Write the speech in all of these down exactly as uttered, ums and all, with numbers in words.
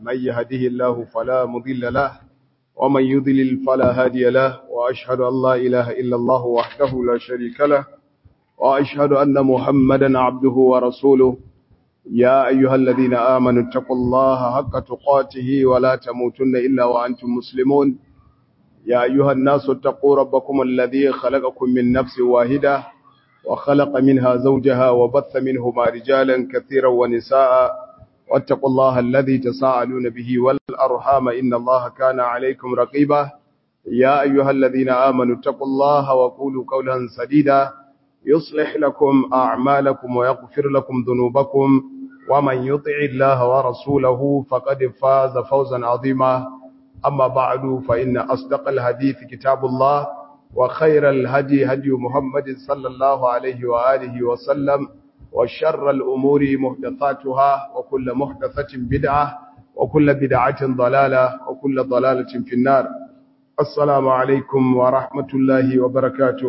من يهده الله فلا مضل له ومن يضلل فلا هادي له وأشهد أن لا إله إلا الله وحده لا شريك له وأشهد أن محمدا عبده ورسوله يا أيها الذين آمنوا اتقوا الله حق تقاته ولا تموتن إلا وأنتم مسلمون يا أيها الناس اتقوا ربكم الذي خلقكم من نفس واحدة وخلق منها زوجها وبث منهما رجالا كثيرا ونساء واتقوا الله الذي تساءلون به والأرحام إن الله كان عليكم رقيبا يا أيها الذين آمنوا اتقوا الله وقولوا قولا سديدا يصلح لكم أعمالكم ويغفر لكم ذنوبكم ومن يطع الله ورسوله فقد فاز فوزا عظيما أما بعد فإن أصدق الحديث كتاب الله وخير الهدي هدي محمد صلى الله عليه وآله وسلم وشر الأمور محدثاتها وكل محدثة بدعة وكل بدعة ضلالة وكل ضلالة في النار. السلام عليكم ورحمة الله وبركاته.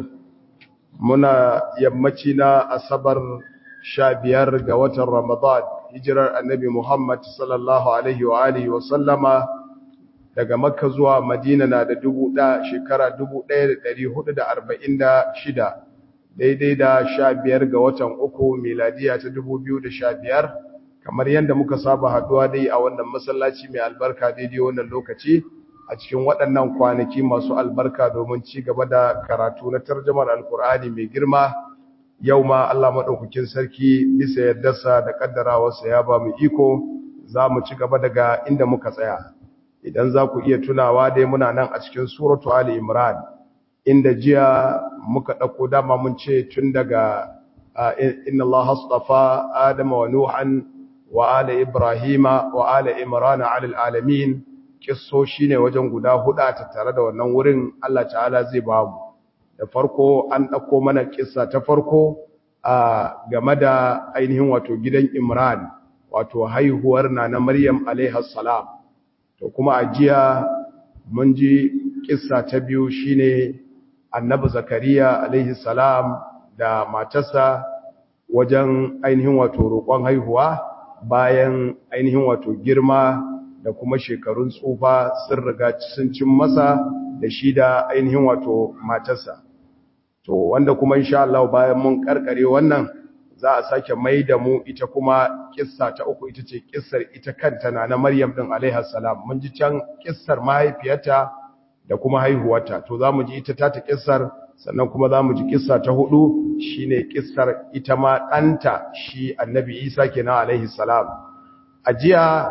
منا يمتنا أصبر شابير قوة رمضان هجرة النبي محمد صلى الله عليه وآله وسلم daga Makka zuwa Madina na da dubu da shekara dubu ɗaya da ɗari hudu da arba'in da shida daidai da sha biyar ga watan uku miladiya ta dubu biyu da sha biyar kamar yadda muka saba haduwa dai a wannan masallaci mai albarka daidai wannan lokaci a cikin waɗannan kwanaki masu albarka domin ci gaba da karatu na tarjumar alkur'ani mai girma yau ma Allah madaukakin sarki bisa yardarsa da kaddarawarsa ya ba mu iko za mu ci gaba daga inda muka tsaya. Idan za ku iya tunawa dai muna nan a cikin suratu Ali Imran inda jiya muka ɗauko dama mun ce tun daga inna Allah astafa Adama wa Nuhan wa ala Ibrahima wa ala Imran ala alamin kisso shine wajen guda hudu a tattare da wannan wurin Allah ta'ala zai ba mu. Da farko an ɗauko mana kissa ta farko a game da ainihin wato gidan Imran wato haihuwar Nana Maryam alaiha salam. To kuma a jiya mun ji kissa ta biyu shine annabi Zakariya alaihi salam da matarsa wajen ainihin wato roƙon haihuwa bayan ainihin wato girma da kuma shekarun tsufa sun riga sun cin masa da shi da ainihin wato matarsa. To wanda kuma insha Allah bayan mun karkare wannan za a sake mai da mu ita kuma kissa ta uku ita ce kissar ita kanta na Maryam din alaiha salam. Mun ji can kissar mahaifiyarta da kuma haihuwarta, to za mu ji ita ta ta kissar sannan kuma za mu ji kissa ta hudu shine kissar ita ma ɗanta shi annabi Isa kenan alaihi salam. A jiya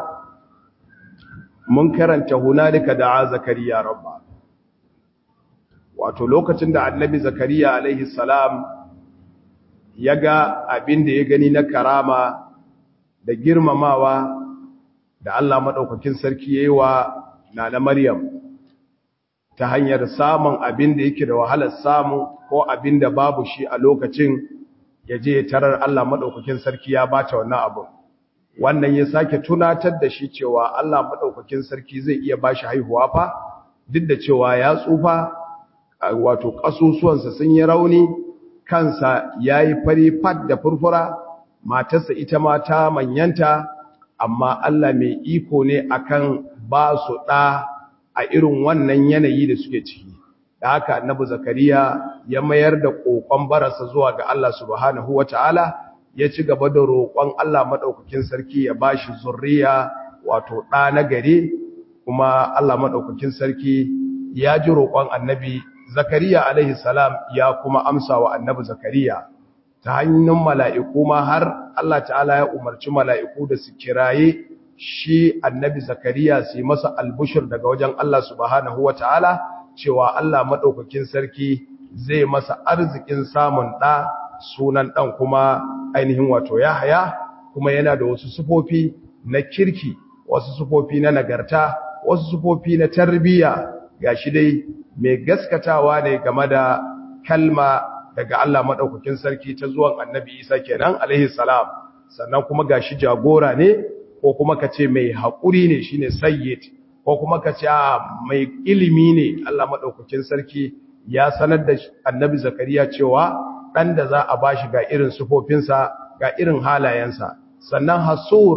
mun karanta hunalika da'a Zakariya rabba, wato lokacin da annabi Zakariya alaihi salam ya ga abin da ya gani na karama da girmamawa da Allah maɗaukakin sarki ya yi wa Nana Maryam ta hanyar samun abin da yake da wahalar samu ko abin da babu shi a lokacin ya je tarar Allah maɗaukakin sarki ya bata wannan abu. Wannan ya sake tunatar da shi cewa Allah maɗaukakin sarki zai iya ba shi haihuwa fa duk da cewa ya tsufa wato ƙasusuwansa sun yi rauni kansa ya yi fari fat da furfura, matarsa ita ma ta manyanta, amma Allah mai iko ne akan ba su ɗa a irin wannan yanayi da suke ciki. Da haka annabi Zakariya ya mayar da ƙoƙon barasa zuwa ga Allah subhanahu wa ta'ala, ya ci gaba da roƙon Allah maɗaukakin sarki ya ba shi zurriya wato ɗa na gari, kuma Allah maɗaukakin sarki ya ji roƙon annabi Zakariya alaihi salam ya kuma amsa wa annabi Zakariya ta hannun mala'iku ma har Allah ta'ala ya umarci mala'iku da su kiraye shi annabi Zakariya su yi masa albushir daga wajen Allah subhanahu wa ta'ala cewa Allah maɗaukakin sarki zai masa arzikin samun ɗa, sunan ɗan kuma ainihin wato Yahaya, kuma yana da wasu sufofi na kirki, wasu sufofi na nagarta, wasu sufofi na tarbiyya. Gashi dai mai gaskatawa ne game da kalma daga Allah maɗaukakin sarki ta zuwan annabi Isa kenan alaihi salam, sannan kuma gashi jagora ne ko kuma ka ce mai haƙuri ne shine sayyid, ko kuma ka ce mai ilimi ne. Allah maɗaukakin sarki ya sanar da annabi Zakariya cewa ɗan da za a bashi ga irin sufofinsa ga irin halayensa. Sannan hasur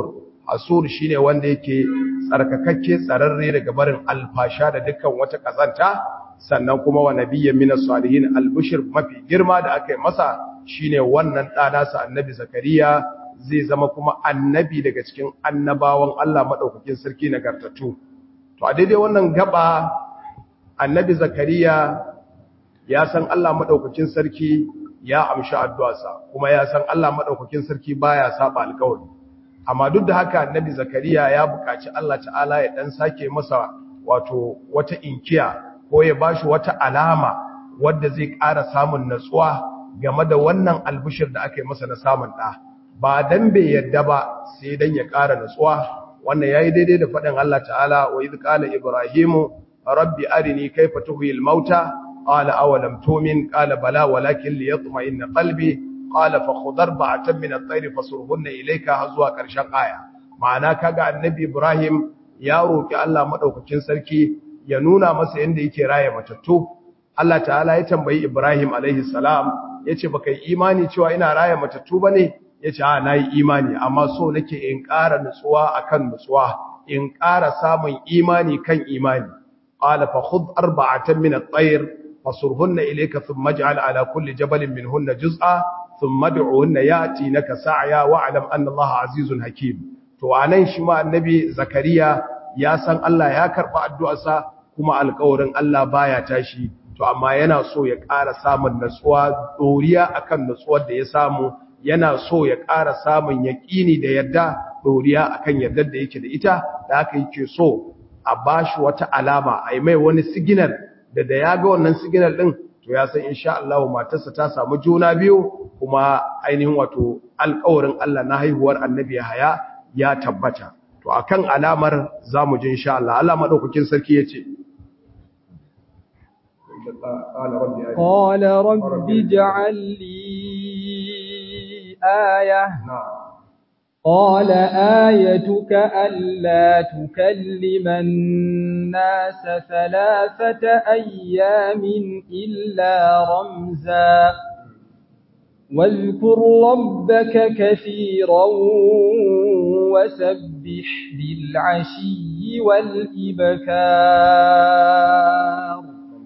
asur shine wanda yake tsarkakakke tsararre daga barin alfasha da dukkan wata kazanta sannan kuma wa nabiyyan minas salihin albushir mafi girma da aka yi masa shine wannan ɗana sa annabi zakariya zai zama kuma annabi daga cikin annabawan Allah madaukakin sarki nagartattu to a daidai wannan gaba annabi zakariya ya san Allah madaukakin sarki ya amshi addu'arsa kuma ya san Allah madaukakin sarki baya saba alƙawari amma duk da haka annabi zakariya ya buƙaci Allah ta'ala ya dan sake masa wato wata inkiya ko ya bashi wata alama wadda zai ƙara samun natsuwa game da wannan albishir da aka yi masa na samun ɗa ba dan bai yadda ba sai dan ya ƙara natsuwa wannan yayi daidai da faɗin Allah ta'ala wa idh qala ibrahimu rabbi arini kayfa tuhyil mauta qala awalam tu'min qala bala walakin liyatma'inna qalbi qala fakhudh arba'atan min at-tayr fasurhunna ilayka hazwa karshen aya ma'ana kaga annabi ibrahim ya roki Allah madaukakin sarki ya nuna masa yanda yake raye matattu Allah ta'ala ya tambayi ibrahim alaihi salam yace baka yi imani cewa ina raye matattu bane yace a nayi imani amma so nake in ƙara nutsuwa akan nutsuwa in ƙara samun imani kan imani qala fakhudh arba'atan min at-tayr fasurhunna ilayka thumma ij'al ala kulli jabalin minhunna juz'a thumma ad'uhunna ya'tinaka sa'ya wa'lam anna Allaha 'azizun hakim to anan shi ma annabi zakariya ya san Allah ya karba addu'arsa kuma alƙawarin Allah baya tashi to amma yana so ya ƙara samun natsuwa doriya akan natsuwar da ya samu yana so ya ƙara samun yaƙini da yadda doriya akan yardar da yake da ita da haka yake so a bashi wata alama a yi mai wani signal da da ya ga wannan signal din to ya san insha Allah matarsa ta samu juna biyu kuma ainihin wato alƙawarin Allah na haihuwar annabi Yahaya ya tabbata to akan alamar zamu ji insha Allah Allah madaukakin sarki yace qala rabbi ij'al li aya قال آيتك ألا تكلم الناس ثلاثة أيام إلا رمزا واذكر ربك كثيرا وسبح بالعشي والإبكار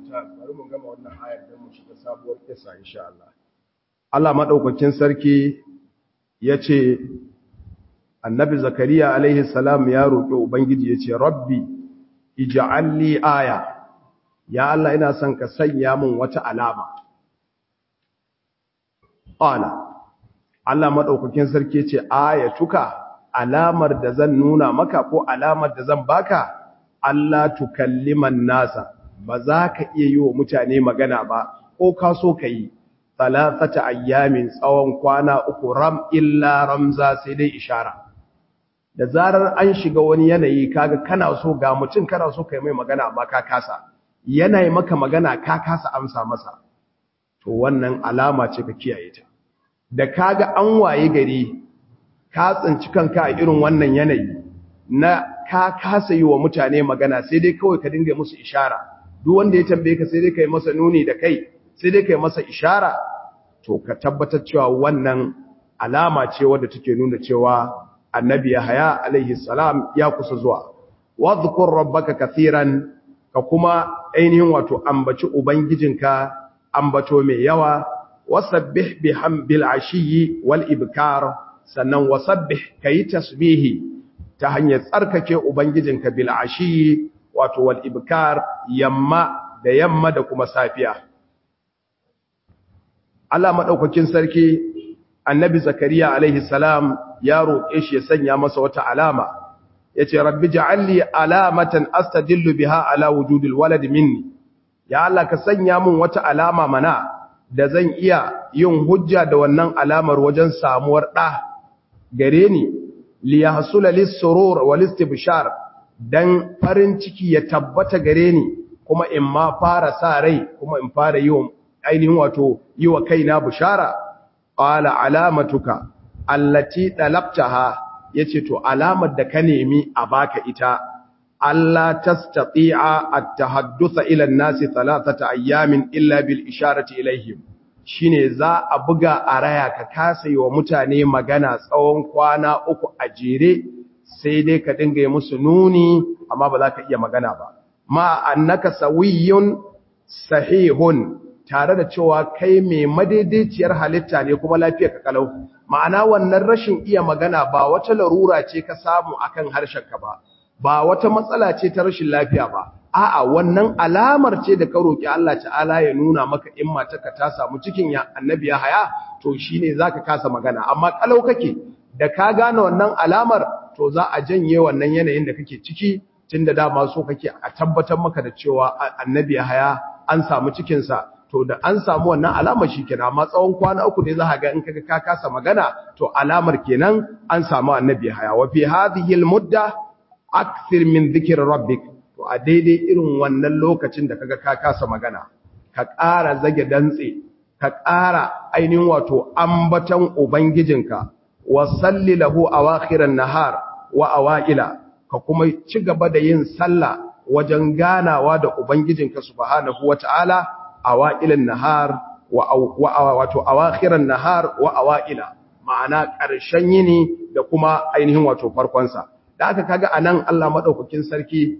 Allah madaukakin sarki yace annabi zakariya alaihi salam ya roƙi ubangiji yace rabbi ij'al li aya ya Allah ina son ka sanya min wata alama qala Allah madaukakin sarki yace ayatuka alamar da zan nuna maka ko alamar da zan baka Allah tukalliman nasa ba za ka iya yi wa mutane magana ba ko ka so ka yi talafata ayyamin tsawon kwana uku ram illa ramza sai dai ishara da zarar an shiga wani yanayi kaga kana so ga mutum kana so kai mai magana amma ka kasa yanayi maka magana ka kasa amsa masa to wannan alama ce ka kiyaye ta da kaga an waye gari ka tsinci kanka a irin wannan yanayi na ka kasa yi wa mutane magana sai dai kawai ka dinga musu ishara duk wanda ya tambaye ka sai dai kai masa nuni da kai sai dai kai masa ishara to ka tabbatar cewa wannan alama ce wadda take nuna cewa annabi Yahaya alaihi salam ya kusa zuwa wadhkur rabbaka kathiran ka kuma ainihin wato ambaci ubangijinka ambato mai yawa wasabbih bihamdil ashiyi wal ibkar sannan wasabbih kayi tasbihi ta hanyar tsarkake ubangijinka bil ashiyi wato wal ibkar yamma da yamma da kuma safiya Allah madaukakin sarki annabi zakariya alaihi salam ya roƙe shi ya sanya masa wata alama yace rabbi ja'alli alamatan astadillu biha ala wujudil walad minni ya Allah ka sanya min wata alama mana da zan iya yin hujja da wannan alamar wajen samuwar da gare ni li yahsula lis surur wal istibshar dan farin ciki ya tabbata gare ni kuma in ma fara sa rai kuma in fara yi ainihin wato yi wa kaina bushara qala alamatuka allati talabtaha yace to alamar da ka nemi a baka ita alla tastati'a at-tahadduth ila an-nasi thalathata ayyamin illa bil isharati ilayhim shine za a buga a raya ka kasa yi wa mutane magana tsawon kwana uku a jere sai dai ka dinga yi musu nuni amma ba za ka iya magana ba ma annaka sawiyyun sahihun tare da cewa kai mai madaidaiciyar halitta ne kuma lafiyar ka kalau ma'ana wannan rashin iya magana ba wata larura ce ka samu akan harshenka ba ba wata matsala ce ta rashin lafiya ba a'a wannan alamar ce da ka roki Allah ta'ala ya nuna maka in matarka ta samu cikin ya annabi ya haya to shine zaka kasa magana amma kalau kake da ka gane wannan alamar to za a janye wannan yanayin da kake ciki tunda dama so kake a tabbatar maka da cewa annabi ya haya an samu cikin sa to da an samu wannan alamar shikenan amma tsawon kwana uku ne za ka ga in kaga ka kasa magana to alamar kenan an samu annabi ya haya wa fi hadhihi almudda akthir min dhikr rabbik to a daidai irin wannan lokacin da kaga ka kasa magana ka ƙara zage dantse ka ƙara ainihin wato ambatan ubangijinka wa salli lahu awakhiran nahar wa awaila ka kuma ci gaba da yin sallah wajen ganawa da ubangijinka subhanahu wataala awailan nahar wa wato awakhiran nahar wa awaila ma'ana ƙarshen yini da kuma ainihin wato farkon sa da aka kaga anan Allah madaukakin sarki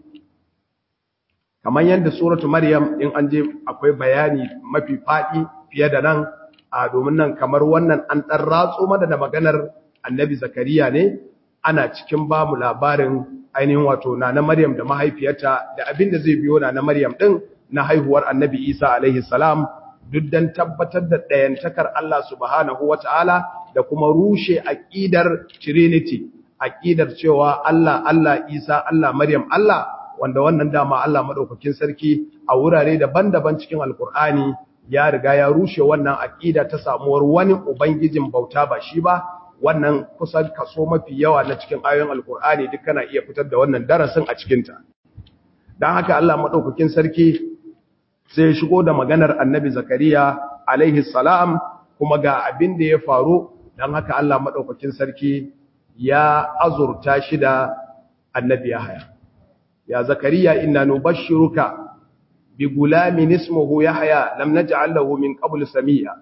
kamar yadda suratu maryam in an je akwai bayani mafi fadi fiye da nan a domin nan kamar wannan an dan ratso mana da maganar annabi zakariya ne ana cikin ba mu labarin ainihin wato nana maryam da mahaifiyarta da abin da zai biyo nana maryam din na haihuwar annabi isa alaihi salam duk dan tabbatar da dayantakar Allah subhanahu wataala da kuma rushe aqidar trinity aqidar cewa Allah Allah Isa Allah Maryam Allah wanda wannan dama Allah madaukakin sarki a wurare daban-daban cikin alkur'ani ya riga ya rushe wannan aqida ta samuwar wani ubangijin bauta ba shi ba wannan kusan kaso mafi yawa na cikin ayoyin alkur'ani duk kana iya fitar da wannan darasin a cikin ta dan haka Allah madaukakin sarki sai ya shigo da maganar annabi zakariya alaihi salam kuma ga abin da ya faru dan haka Allah madaukakin sarki ya azurta shi da annabi Yahya ya zakariya inna nubashshiruka bi gulamin ismuhu Yahya lam naj'al lahu min qabl samia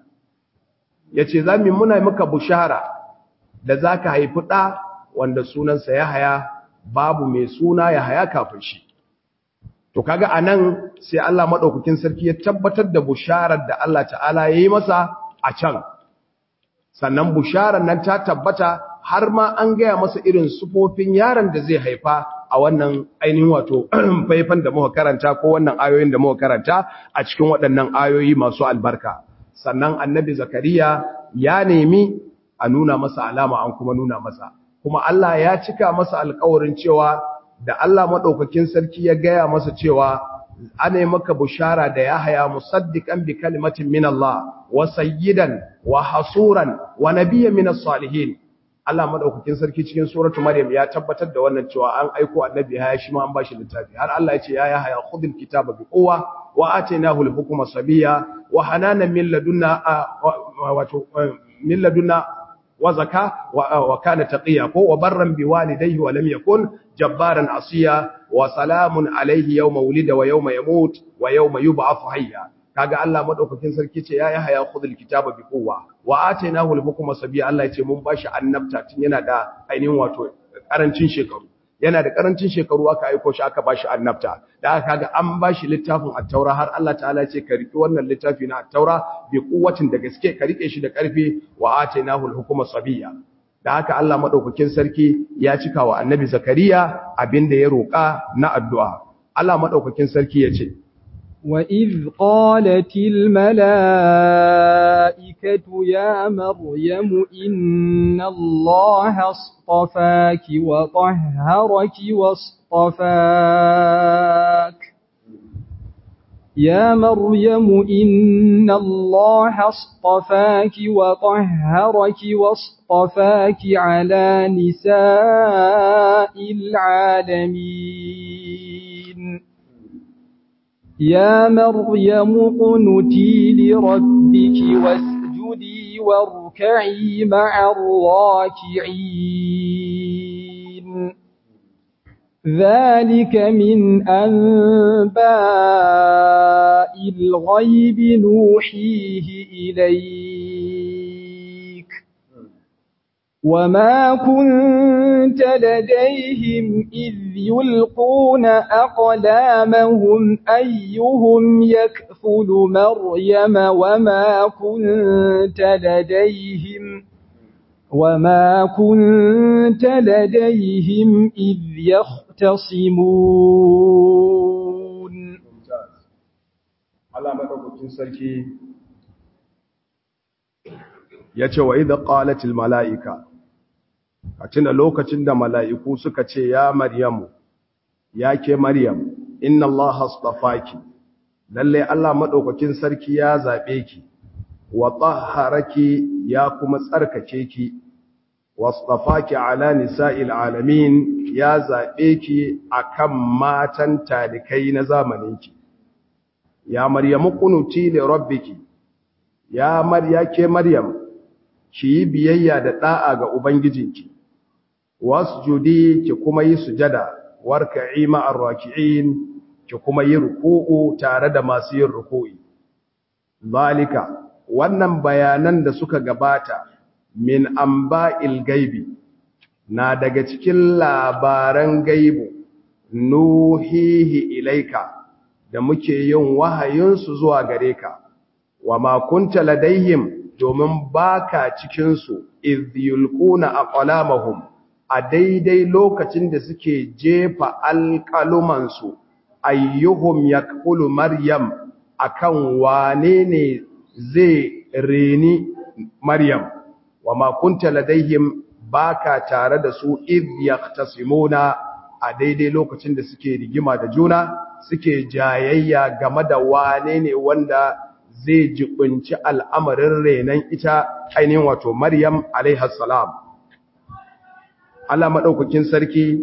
yace zamu muna maka bushara da zaka haifi da wanda sunansa Yahya babu mai suna Yahya kafin shi to kaga anan sai Allah madaukakin sarki ya tabbatar da busharar da Allah ta'ala yayi masa a can sannan busharar nan ta tabbata har ma an gaya masa irin sufofin yaron da zai haifa a wannan ainihin wato faifan da muka karanta ko wannan ayoyin da muka karanta a cikin waɗannan ayoyi masu albarka sannan annabi zakariya ya nemi a nuna masa alama an kuma nuna masa kuma Allah ya cika masa alƙawarin cewa da Allah madaukakin sarki ya gaya masa cewa ana yi maka bushara da ya haya musaddiqan bi kalimatin min Allah wa sayyidan wa hasuran wa nabiyyan min as-salihin Allah madaukakin sarki cikin suratu Maryam ya tabbatar da wannan cewa an aiko annabi Yahya shi ma an bashi littafi har Allah ya ce ya Yahya khudhil kitaba bi quwwa wa atainahu al-hukma sabiyya wa hananan min ladunna wato min ladunna wa zaka wa kana taqiya ko wa barran bi walidayhi wa lam yakun jabbaran asiya wa salamun alayhi yawma wulida wa yawma yamut wa yawma yub'athu hayya kaga Allah madaukakin sarki ce ya Yahya khudhil kitaba bi quwwa wa atainahu al-hukma sabiyya Allah ya ce mun bashi annabta tun yana da ainihin wato karancin shekaru yana da karancin shekaru aka aika shi aka bashi annabta da aka kaga an bashi littafin at-taura har Allah ta'ala ya ce ka riki wannan littafi na at-taura bi quwwatin da gaske ka rike shi da karfi wa atainahu al-hukma sabiyya da haka Allah madaukakin sarki ya cika wa annabi zakariya abinda ya roka na addu'a Allah madaukakin sarki ya ce وَإِذْ قَالَتِ الْمَلَائِكَةُ يَا مَرْيَمُ إِنَّ اللَّهَ اصْطَفَاكِ وَطَهَّرَكِ وَاصْطَفَاكِ يَا مَرْيَمُ إِنَّ اللَّهَ اصْطَفَاكِ وَطَهَّرَكِ وَاصْطَفَاكِ عَلَى نِسَاءِ الْعَالَمِينَ يا مريم قنتي لربك واسجدي واركعي مع الراكعين ذلك من أنباء الغيب نوحيه إليك وما كنت لديهم إذ يلقون أقلامهم أيهم يكفل مريم وما كنت لديهم وما كنت لديهم إذ يختصمون. Allah madaukakin sarki yace wa idh qalatil malaika, a tuna lokacin da mala'iku suka ce ya Maryamu, ya ke Maryam, inna Allah astafaki, lalle Allah madaukakin sarki ya zabe ki, wa tahharaki ya kuma tsarkake ki, wastafaki ala nisa'il alamin, ya zabe ki akan matan talikai na zamaninki. Ya Maryamu qunuti li rabbiki, ya Marya ke Maryam, ki yi biyayya da da'a ga ubangijinki, wasjudi ki kuma yi sujada, warka'i ma'ar raki'in, ki kuma yi ruku'u tare da masu yin ruku'i. Zalika, wannan bayanan da suka gabata min amba'il gaibi, na daga cikin labaran gaibu, nuhihi ilaika, da muke yin wahayinsu zuwa gare ka, wa ma kunta ladaihim, domin baka cikinsu, idh yulquna aqlamahum, a daidai lokacin da suke jefa alƙalumansu, ayyuhum yakfulu maryam, akan wane ne zai reni maryam, wa ma kunta ladaihim, baka tare da su idh yaqtasimuna, a daidai lokacin da suke rigima da juna, suke jayayya game da wane ne wanda zai jibinci al'amarin renon ita ainihin wato Maryam alaihas salam. Allah madaukakin sarki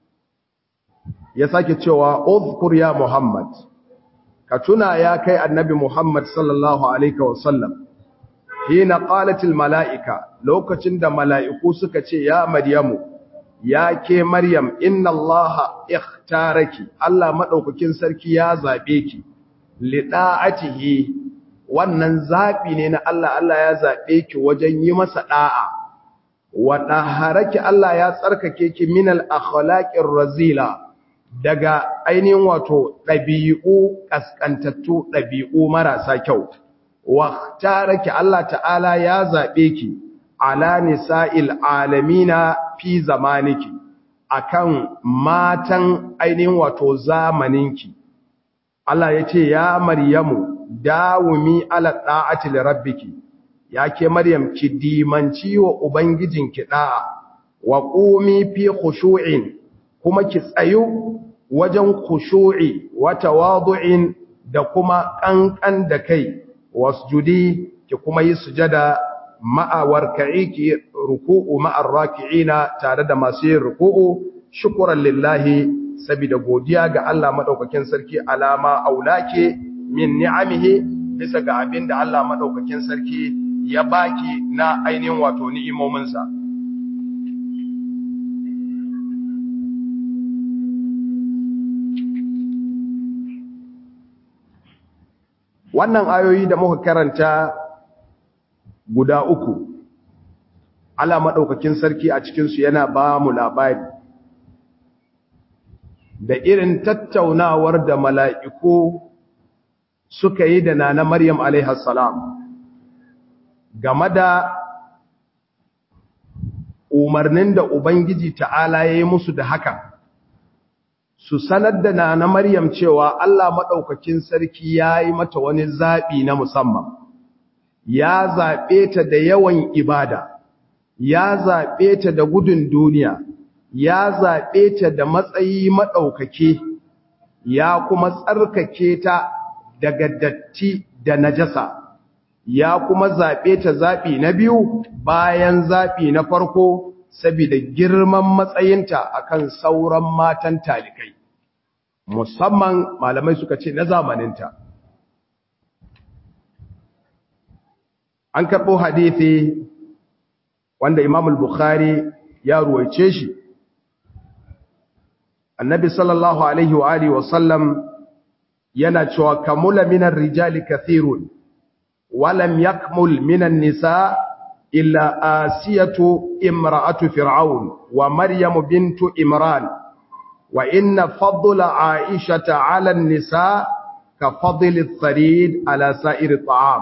ya sake cewa uzkur ya Muhammad, ka tuna ya kai annabi Muhammad sallallahu alaihi wasallam, hina qalatil mala'ika, lokacin da mala'iku suka ce ya Maryamu, ya ke Maryam, inna Allah ikhtaraki, Allah madaukakin sarki ya zabe ki, lida'atihi, wannan zabi ne na Allah, Allah ya zabe ki wajen yi masa da'a, wa daharaki, Allah ya tsarkake ki minal akhlaqir razila, daga ainihin wato dabi'u kaskantattu, dabi'u marasa kyau, wa ikhtaraki, Allah ta'ala ya zabe ki ala nisa'il alamina fi zamaniki, akan matan ainihin wato zamaninki. Allah ya ce ya Maryamu, dawumi ala da'ati li rabbiki, ya ke Maryam ki dimanci wa ubangijinki da'a, wa qumi fi khushu'in, kuma ki tsayu wajen khushu'i wa tawadu'in, da kuma kankan da kai, wasjudi, ki kuma yi sujada ma'a warka'i, ki ruku'u ma'ar raki'ina, tare da masu yin ruku'u, shukran lillahi, saboda godiya ga Allah madaukakin sarki, alama aulake min ni'amihi, bisa ga abin da Allah madaukakin sarki ya baki na ainihin wato ni'imominsa. Wannan ayoyi da muka karanta guda uku, Allah madaukakin sarki a cikinsu yana ba mu labari da irin tattaunawar da mala'iku suka yi da nana Maryam alaihas salam game da umarnin da Ubangiji ta'ala ya yi musu da haka, su sanar da nana Maryam cewa Allah maɗaukakin sarki ya yi mata wani zaɓi na musamman, ya zaɓe ta da yawan ibada, ya zaɓe ta da gudun duniya, ya zaɓe ta da matsayi maɗaukake, ya kuma tsarkake ta daga datti da najasa, ya kuma zaɓe ta zaɓi na biyu bayan zaɓi na farko, saboda girman matsayinta akan sauran matan talikai, musamman malamai suka ce na zamaninta. An karɓo hadithi wanda Imam al-Bukhari ya ruwaice shi, annabi sallallahu alaihi wa alihi wa sallam yana cewa kamula minar rijali kathirun walam yakmul minan nisa illa asiyatu imra'atu fir'aun wa maryam bintu imran wa inna fadla aishata 'ala an-nisa ka fadli ath-tharid 'ala sa'iri at-ta'am.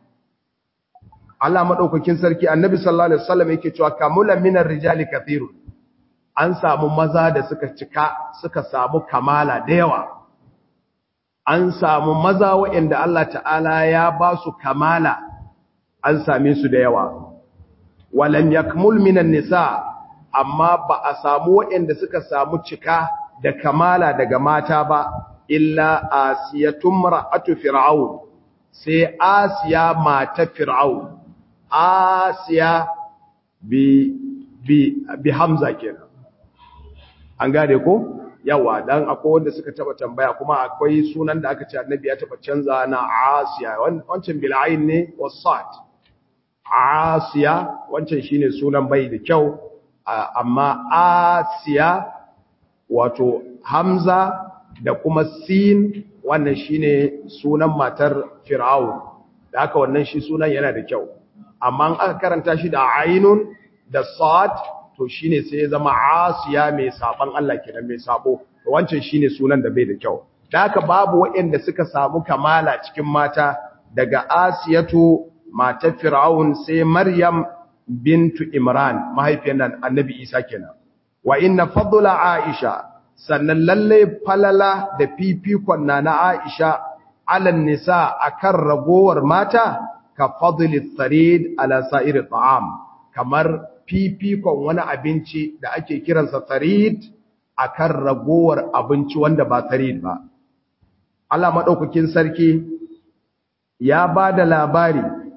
Allah madaukakin sarki annabi sallallahu alaihi wasallam yake cewa kamula minar rijali kathirun, an samu maza da suka cika suka samu kamala da yawa, an samu maza waɗanda Allah ta'ala ya ba su kamala, an same su da yawa. Walam yakmul minan nisa, amma ba a samu waɗanda suka samu cika da kamala daga mata ba, illa asiyatun mar'atu fir'aun, sai asiya mata fir'aun. Asiya bi bi bi Hamza kenan, an gane ko yawa, dan akwai wanda suka taba tambaya kuma akwai sunan da aka ce annabi ya taba canza na Asiya, wancan bil ayn ne wasat. Asiya wancan shine sunan bai da kyau, amma Asiya wato Hamza da kuma Sin wannan shine sunan matar Fir'aun, da haka wannan shi sunan yana da kyau. Amma aka karanta shi da ainun da sad to shine sai ya zama asiya mai saban Allah kenan, mai sabo. Wancan shine sunan da bai da kyau. Da haka babu waɗanda suka samu kamala cikin mata daga Asiyatu matar Fir'aun sai Maryam bintu Imran mahaifiyar Annabi Isa kenan. Wa inna fadla Aisha, sannan lalle falala da fifikon na na Aisha alan nisa akan ragowar mata ka fadli tsarid ala sa'iri ta'am, kamar fifikon wani abinci da ake kiransa tsarid akan ragowar abinci wanda ba tsarid ba. Allah maɗaukakin sarki ya ba da labari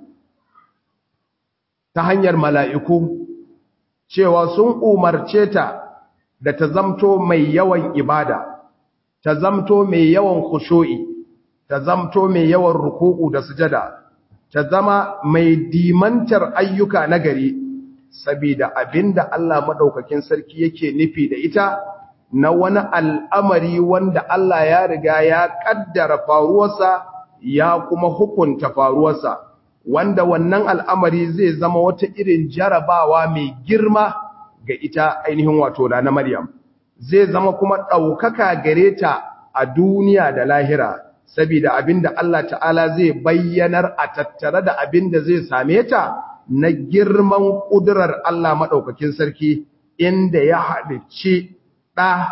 ta hanyar mala'iku cewa sun umarce ta da ta zamto mai yawan ibada, ta zamto mai yawan khushu'i, ta zamto mai yawan ruku'u da sujada, ta zama mai dimantar ayyuka na gari, saboda abinda Allah madaukakin sarki yake nufi da ita na wani al'amari wanda Allah ya riga ya kaddara faruwarsa ya kuma hukunta faruwarsa, wanda wannan al'amari zai zama wata irin jarabawa mai girma ga ita ainihin wato da na Maryam, zai zama kuma ɗaukaka gare ta a duniya da lahira. Saboda abinda Allah ta'ala zai bayyanar a tattare da abinda zai same ta na girman ƙudurar Allah maɗaukakin sarki, inda ya halicci ɗa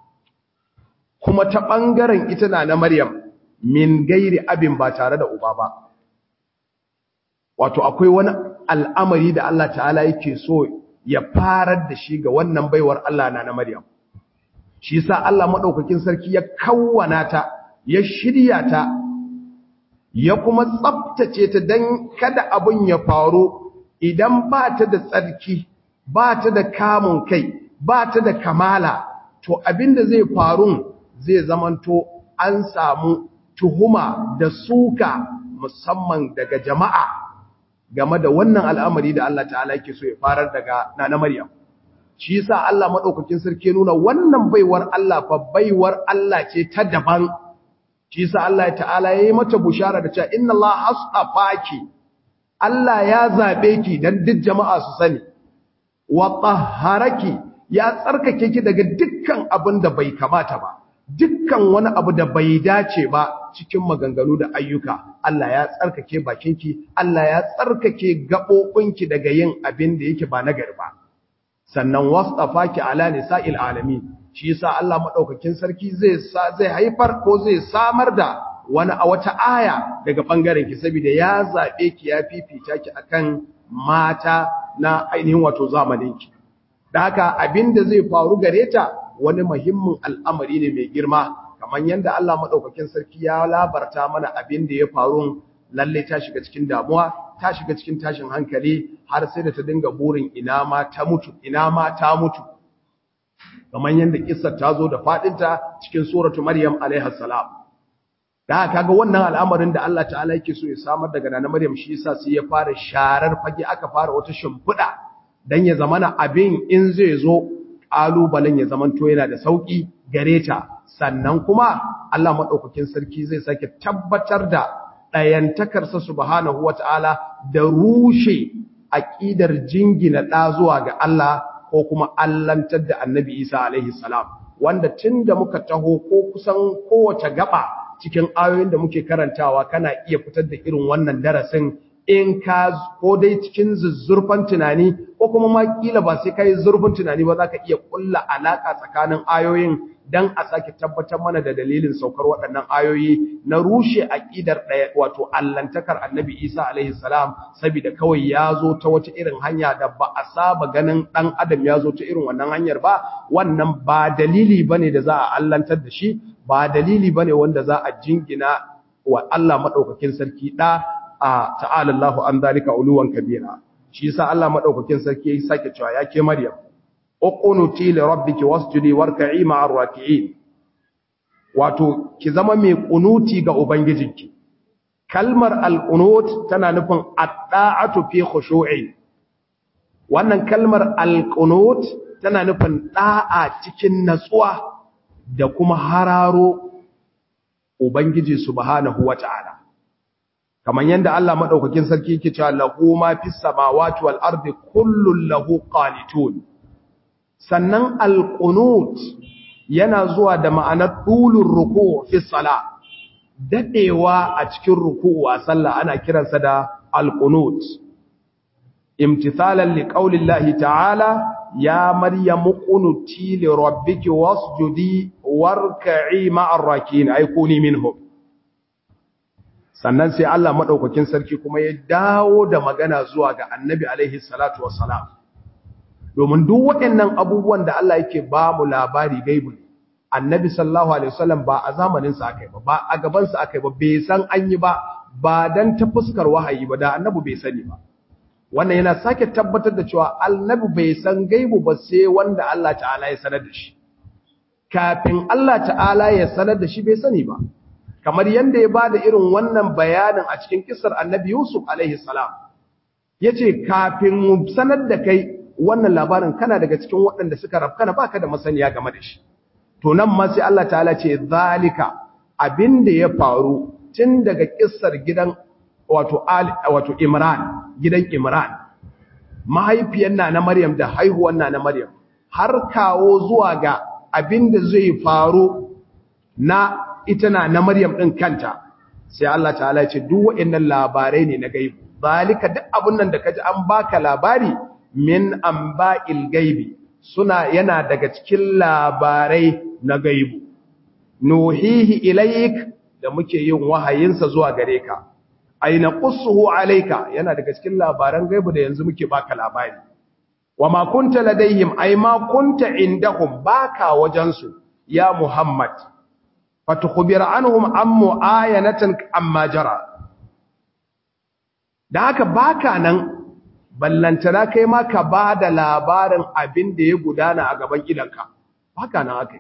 kuma ta ɓangaren ita na na Maryam min gairi abin ba tare da uba ba. Wato akwai wani al'amari da Allah ta'ala yake so ya farar da shi ga wannan baiwar Allah na na Maryam. Shi sa Allah maɗaukakin sarki ya kawwana ta, ya shirya ta, ya kuma tsabtace ta don kada abin ya faru idan ba ta da tsarki, ba ta da kamun kai, ba ta da kamala, to abinda zai faru zai zamanto an samu tuhuma da suka musamman daga jama'a game da wannan al'amari da Allah ta'ala yake so ya farar daga nana Maryam. Shi yasa Allah madaukakin sarki nuna wannan baiwar Allah fa baiwar Allah ce ta daban. Shi sa Allah ta'ala ya yi mata bushara da cewa inna Allah asfaki, Allah ya zabe ki dan duk jama'a su sani, wa tahharaki, ya tsarkake ki daga dukkan abin da bai kamata ba, dukkan wani abu da bai dace ba cikin maganganu da ayyuka. Allah ya tsarkake bakinki, Allah ya tsarkake gabobinki daga yin abin da yake ba nagari ba. Sannan wasafaki ala nisa'il alamin. Shi yasa Allah madaukakin sarki zai zai haifar ko zai samar da wani a wata aya daga bangaren ki, saboda ya zabe ki ya fifita ki akan mata na ainihin wato zamanin ki. Da haka abinda zai faru gare ta wani muhimmin al'amari ne mai girma, kamar yanda Allah madaukakin sarki ya labarta mana abinda ya faru, lalle ta shiga cikin damuwa, ta shiga cikin tashin hankali, har sai da ta dinga burin ina ma ta mutu, ina ma ta mutu. Kamar yadda kissar ta zo da fadinta cikin suratu Maryam alaiha salam. Da kaga wannan al'amarin da Allah ta'ala yake so ya samar daga nana Maryam, shi yasa sai ya fara sharar fage, aka fara wata shimfiɗa dan ya zamana abin in zai zo kalubalen ya zamanto yana da sauki gare ta. Sannan kuma Allah madaukakin sarki zai sake tabbatar da dayantakar sa subhanahu wataala da rushe aqidar jingina da zuwa ga Allah ko kuma allantar da Annabi Isa alaihi salam, wanda tunda muka taho ko kusan kowace gaba cikin ayoyin da muke karantawa kana iya fitar da irin wannan darasin in ka ko dai cikin zuzzurfan tunani ko kuma ma kila ba sai kai zurfin tunani ba zaka iya kulla alaka tsakanin ayoyin dan a sake tabbatar mana da dalilin saukar waɗannan ayoyi na rushe aqidar daya wato allantakar Annabi Isa alaihi salam saboda kawai yazo ta wata irin hanya da ba a saba ganin dan adam yazo ta irin wannan hanyar ba. Wannan ba dalili bane da za a allantar da shi, ba dalili bane wanda za a jingina wa Allah madaukakin sarki da a ta'ala Allahu an zalika uluwan kabira. Shi yasa Allah madaukakin sarki ya sake cewa yake Maryam uqunuti li rabbiki wasjudi warka'i ma'ar raki'in, wato ki zama mai kunuti ga ubangijinki. Kalmar al-qunut tana nufin at-ta'atu fi khushu'i. Wannan kalmar al-qunut tana nufin da'a cikin natsuwa da kuma hararo ubangiji subhanahu wata'ala. Kamar yanda Allah madaukakin sarki yake cewa lahu ma fis samawati wal ardi kullun lahu qanitun. Sannan al-qunut yana zuwa da ma'anar dulur ruku' fi salah, dadewa a cikin ruku'u a sallah ana kiransa da al-qunut. Imtithalan liqauli Allah ta'ala ya maryamu qunuti li rabbiki wasjudi warka'i ma'ar rakin ay kuni minhum. Sannan sai Allah madaukakin sarki kuma ya dawo da magana zuwa ga Annabi alaihi salatu wassalam. Domin duk waɗannan abubuwan da Allah yake ba mu labari gaibu ne, Annabi sallallahu alaihi wasallam ba a zamanin sa akai ba, ba a gaban sa akai ba, bai san an yi ba, ba dan ta fuskar wahayi ba, da Annabi bai sani ba. Wannan yana sake tabbatar da cewa Annabi bai san gaibu ba sai wanda Allah ta'ala ya sanar da shi. Kafin Allah ta'ala ya sanar da shi bai sani ba. Kamar yanda ya bada irin wannan bayanin a cikin kissar Annabi Yusuf alaihi salam. Yace kafin mu sanar da kai wannan labarin kana daga cikin waɗanda suka rafkana baka da masaniya game da shi. To nan ma sai Allah ta'ala ce zalika abinda ya faru tun daga kissar gidan wato Ali wato Imran, gidan Imran, mahaifiyar na Maryam da haihuwar na Maryam, har kawo zuwa ga abinda zai faru na ita na Maryam din kanta, sai Allah ta'ala ya ce duk waɗannan labarai ne na gaibi. Zalika duk abun nan da kaji an baka labari min amba'il gaibi, suna yana daga cikin labarai na gaibu. Nuhihi ilaik, da muke yin wahayinsa zuwa gare ka. Aina qussuhu alayka, yana daga cikin labaran gaibu da yanzu muke baka labari. Wa ma kunta ladaihim, ay ma kunta indahum, baka wajensu ya Muhammad. Fatukhbir anhum am mu'ayanatan amma jara. Da haka baka nan ballantana kai ma ka ba da labarin abin da ya gudana a gaban gidanka, haka nan aka yi.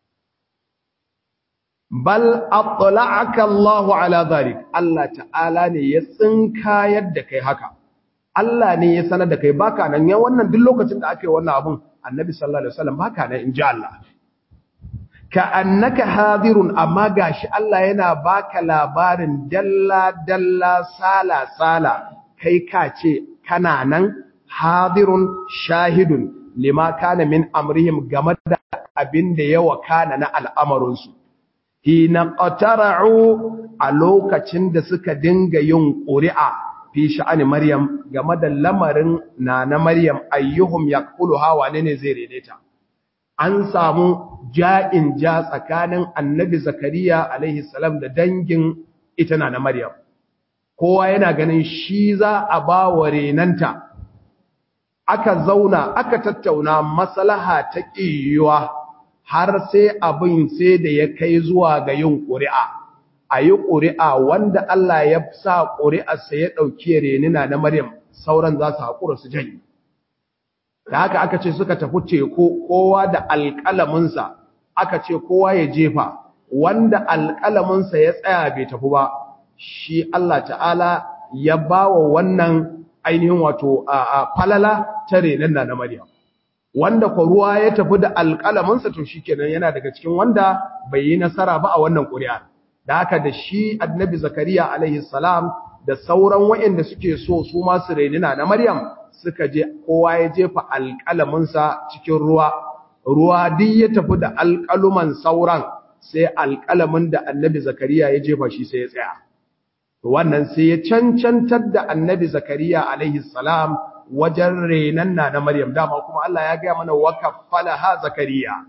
Bal atla'aka Allahu ala zalik, Allah ta'ala ne ya tsinkayar da kai haka, Allah ne ya sanar da kai baka nan. Ya wannan duk lokacin da aka yi wannan abun Annabi sallallahu alaihi wasallam baka nan, in ji Allah. Ka annaka hadirun, amma gashi Allah yana baka labarin dalla dalla sala sala, kai ka ce kana nan hadirun shahidun lima kana min amrihim, game da abin da ya wakana na al'amarinsu. Hina qatara'u, a lokacin da suka dinga yin ƙuri'a fi sha'ani Maryam, game da lamarin na na Maryam, ayyuhum yaquluha, wane ne zai redeta. An samu ja'in ja tsakanin Annabi Zakariya alaihi salam da dangin ita na na Maryam. Kowa yana ganin shi za a ba wa renanta. Aka zauna aka tattauna maslaha ta ƙiyuwa, har sai abin sai da ya kai zuwa ga yin ƙuri'a. A yi ƙuri'a wanda Allah ya sa ƙuri'arsa ya ɗauki renina na Maryam, sauran za su haƙura su janye. Da haka aka ce suka tafi teku, kowa da alƙalaminsa, aka ce kowa ya jefa, wanda alƙalaminsa ya tsaya bai tafi ba, shi Allah ta'ala ya ba wa wannan ainihin wato a falala ta renon na Maryam. Wanda kwa ruwa ya tafi da alƙalaminsa, to shi kenan yana daga cikin wanda bai yi nasara ba a wannan ƙuri'a. Da haka da shi Annabi Zakariya alaihi salam da sauran waɗanda suke so su ma su renina na Maryam, suka je kowa ya jefa alƙalaminsa cikin ruwa ruwa duk ya tafi da alƙaluman sauran sai alƙalamin da annabi zakariya ya jefa shi sai ya tsaya wannan sai ya cancantar da annabi zakariya alaihi salam wajen renan na na maryam dama kuma Allah ya gaya mana wa kaffalaha zakariya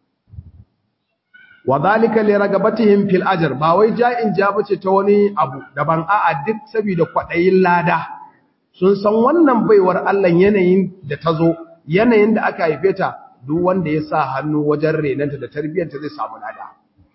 wa zalika li ragabatihim fil ajr ba wai ja'in ja bace ta wani abu daban a'a duk saboda kwadayin lada sun san wannan baiwar Allah yanayin da tazo yanayin da aka haife ta duk wanda ya sa hannu wajen renanta da tarbiyyarta zai samu lada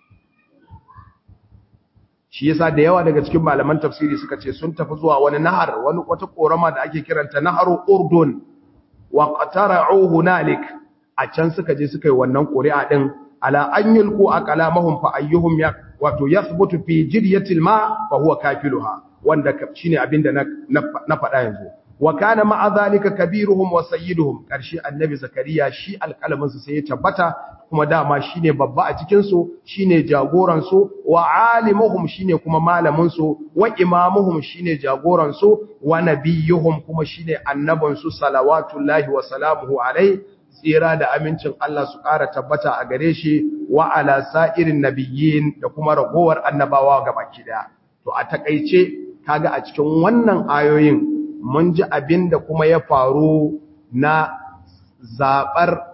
shi yasa da yawa daga cikin malaman tafsiri suka ce sun tafi zuwa wani nahar wani wata korama da ake kiranta naharu urdun wa qatara'u hunalik a can suka je suka yi wannan ƙuri'a din ala an yulqu aqlamahum fa ayyuhum ya wato yathbutu fi jidyatil ma fa huwa kafiluha wanda shine abinda na na faɗa yanzu wa kana ma'a zalika kabiruhum wa sayyiduhum karshe annabi zakariya shi alƙalamin su sai ya tabbata kuma dama shine babba a cikin su shine jagoran su wa alimuhum shine kuma malamin su wa imamuhum shine jagoran su wa nabiyuhum kuma shine annabin su salawatullahi wa salamuhu alai tsira da amincin Allah su ƙara tabbata a gare shi wa ala sa'irin nabiyyin da kuma ragowar annabawa gabaki daya to a takeice kaga a cikin wannan ayoyin mun ji abin da kuma ya faru na zaɓar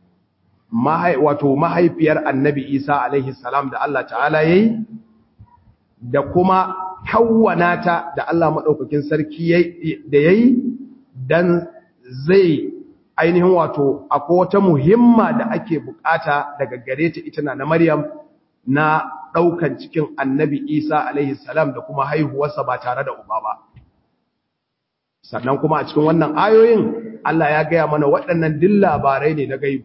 wato mahaifiyar annabi Isa alaihi salam da Allah ta'ala ya yi da kuma kawwana ta da Allah maɗaukakin sarki da ya yi don zai ainihin wato akwai wata muhimma da ake bukata daga gare ta ita na Maryam na ɗaukan cikin annabi Isa alaihi salam da kuma haihuwarsa ba tare da uba ba. Sannan kuma a cikin wannan ayoyin Allah ya gaya mana waɗannan din labarai ne na gaibu.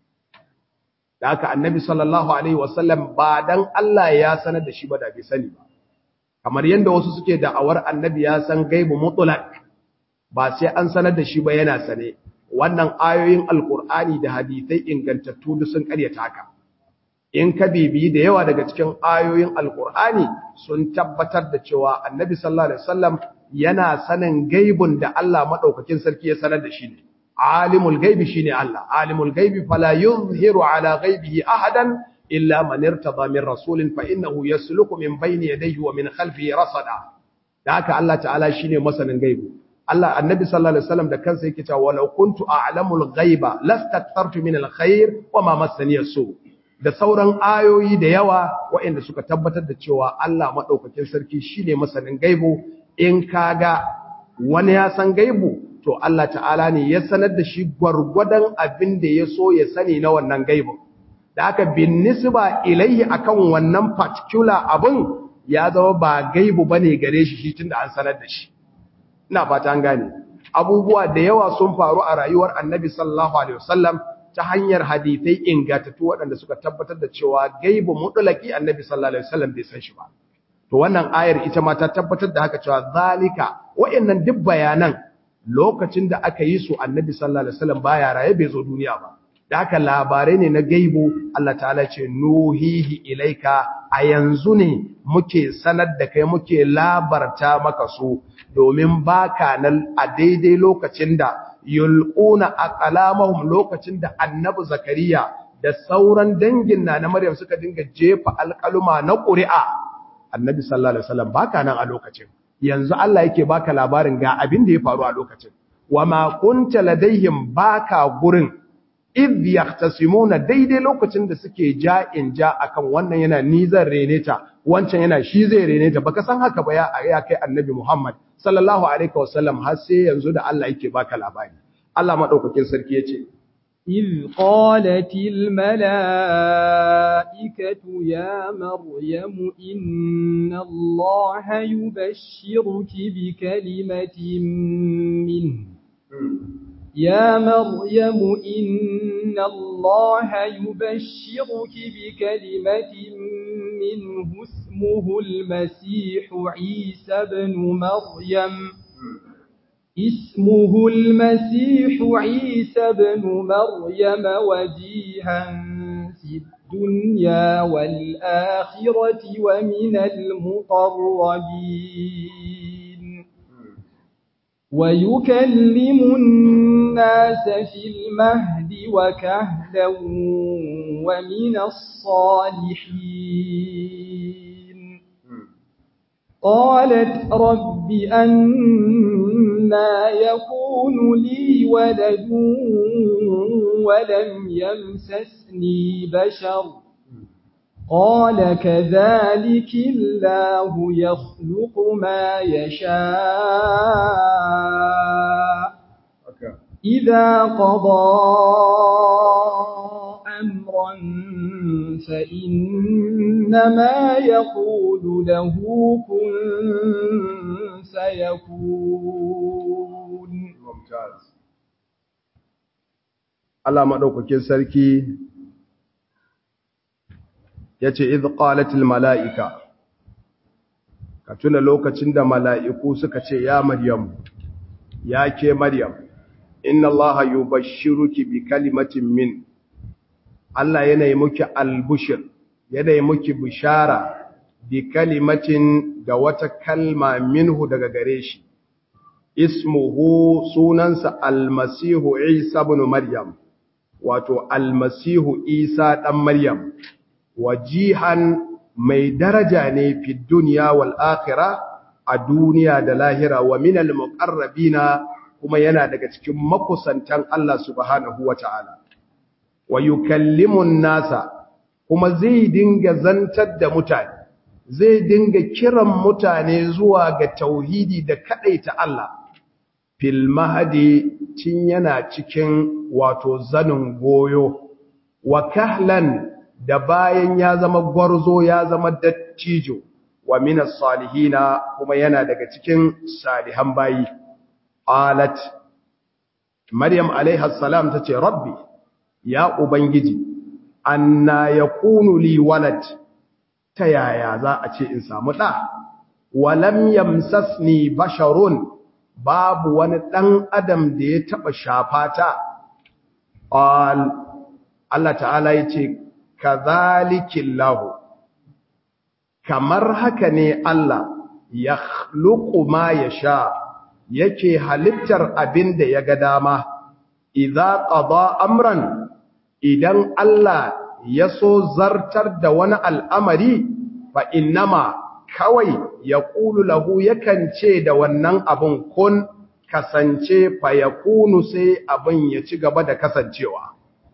Da haka annabi sallallahu alaihi wasallam ba dan Allah ya sanar da shi ba da bai sani ba. Kamar yadda wasu suke da'awar annabi ya san gaibu mutlaq ba sai an sanar da shi ba yana sane. Wannan ayoyin alkur'ani da hadisai ingantattu duk sun karyata haka. In ka bibiyi da yawa daga cikin ayoyin alkur'ani sun tabbatar da cewa annabi sallallahu alaihi wasallam yana sanin gaibun da Allah madaukakin sarki ya sanar da shi ne alimul gaibi shine Allah alimul gaibi fala yuzhiru ala ghaibihi ahadan illa man irtada min rasulin fa innahu yasluku min bayni yadayhi wa min khalfihi rasada da haka Allah ta'ala shine masanin gaibu Allah annabi sallallahu alaihi wasallam da kansa yake cewa walau kuntu a'lamul ghaiba lastakthartu min alkhair wa ma massani as-su da sauran ayoyi da yawa waɗanda suka tabbatar da cewa Allah madaukakin sarki shine masanin gaibu in kaga wani ya san gaibu to Allah ta'ala ne ya sanar da shi gwargwadon abin da ya so ya sani na wannan gaibu da haka bin nisba ilaihi akan wannan particular abin ya zama ba gaibu bane gare shi shi tunda an sanar da shi ina fata an gane abubuwa da yawa sun faru a rayuwar annabi sallallahu alaihi wasallam ta hanyar hadisai ingantattu waɗanda suka tabbatar da cewa gaibu mutlaki annabi sallallahu alaihi wasallam bai san shi ba to wannan ayar ita ma ta tabbatar da haka cewa zalika wayannan duk bayanan lokacin da aka yi su annabi sallallahu alaihi wasallam baya raye bai zo duniya ba da haka labarai ne na gaibu Allah ta'ala ce nuhihi ilaika a yanzu ne muke sanar da kai muke labarta maka su domin baka nan a daidai lokacin da yulquna aqlamahum lokacin da annabi zakariya da sauran dangin na na maryam suka dinga jefa alƙaluma na ƙuri'a annabi sallallahu alaihi wasallam baka nan a lokacin yanzu Allah yake baka labarin ga abin da ya faru a lokacin wama kunta ladaihim baka gurin id yahtasimuna daidai lokacin da suke ja'in ja akan wannan yana ni zan reneta wancan yana shi zai reneta baka san haka ba ya ya kai annabi Muhammad sallallahu alaihi wasallam har sai yanzu da Allah yake baka labari Allah madaukakin sarki yace إذ قالت الملائكة يا مريم إن الله يبشرك بكلمة منه يا مريم إن الله يبشرك بكلمة منه اسمه المسيح عيسى بن مريم اسمه المسيح عيسى بن مريم وجيها في الدنيا والآخرة ومن المقربين ويكلم الناس في المهد وكهلا ومن الصالحين قالت رب أنى يكون لي ولد ولم يمسسني بشر قال كذلك الله يخلق ما يشاء إذا قضى أمرا فإنما يقول له كن سيكون. ممتاز. Allah madaukakin sarki yace idh qalatil malaika, ka tuna lokacin da mala'iku suka ce ya Maryam, ya ke Maryam, inna Allaha yubashshiruki bi kalimatin min, Allah yana yi muki albushir, yana yi muki bishara bi kalimatin da wata kalma minhu daga gare shi, ismuhu sunansa almasihu Isa ibn Maryam, wato almasihu Isa ɗan Maryam, wajihan mai daraja ne fi duniya wal akhirah, a duniya da lahira, wa minal muqarrabina kuma yana daga cikin makusantan Allah subhanahu wata'ala. Wa yukallimun nasa kuma zai dinga zantar da mutane, zai dinga kiran mutane zuwa ga tauhidi da kadaita Allah fil mahdi, cin yana cikin wato zanin goyo, wa kahlan da bayan ya zama gwarzo ya zama dattijo, wa minas salihina kuma yana daga cikin salihan bayi. Qalat Maryam alaiha salam tace rabbi ya ubangiji anna yakunu li walad, ta yaya za a ce in samu da, walam yamsasni basharun, babu wani dan adam da ya taba shafata. Qal Allah ta'ala yace kadhalikillahu, kamar haka ne Allah yakhluqu ma yasha, yake halittar abin da ya ga dama. Idza qada amran, idan Allah ya so zartar da wani al'amari, fa innama kawai yaqulu lahu, yakan ce da wannan abun kun kasance, fa yakunu sai abin ya ci gaba da kasancewa.